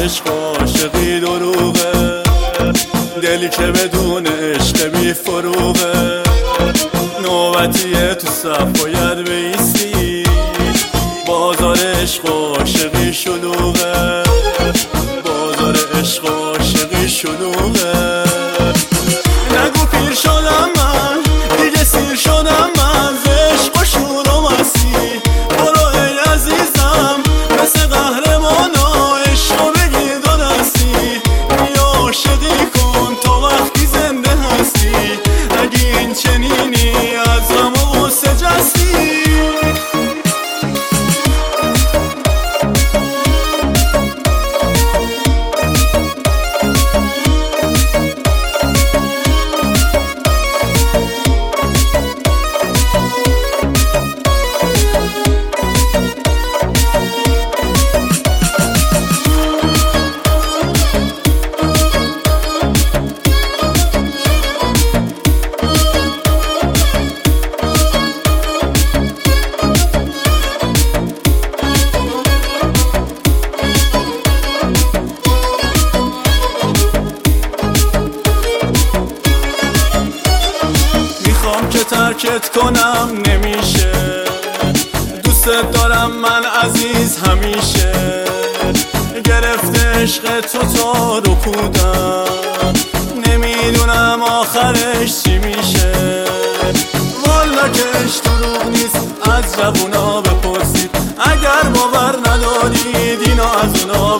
عشق عاشقی دروغه، دلی که بدون عشق بی فروغه. نوبتیه تو صف باید بیستی، بازار عشق عاشقی شلوغه، بازار عشق عاشقی شلوغه. نگو پیر شدم من، دیگه سیر شدم من، ز عشق و شور و مستی. برو ای عزیزم مثل قهرمانا، عشقو بگیر دو دستی. بیا عاشقی کن تا وقتی زنده هستی، اگه این چنینی از غم و غصه جستی. که ترکت کنم نمیشه، دوست دارم من عزیز همیشه. گرفته عشق تو تا رکودم، نمیدونم آخرش چی میشه. والا که عشق دروغ نیست، از جوونا بپرسید. اگر باور ندارید اینو از اونا